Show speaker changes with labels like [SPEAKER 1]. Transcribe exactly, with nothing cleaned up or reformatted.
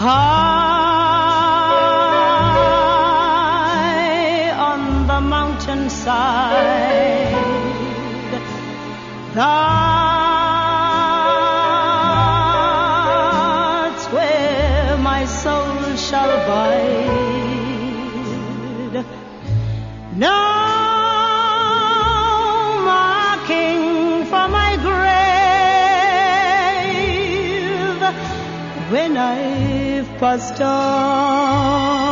[SPEAKER 1] High on the mountainside, that's where my soul shall bide. No marking for my grave when I've passed on.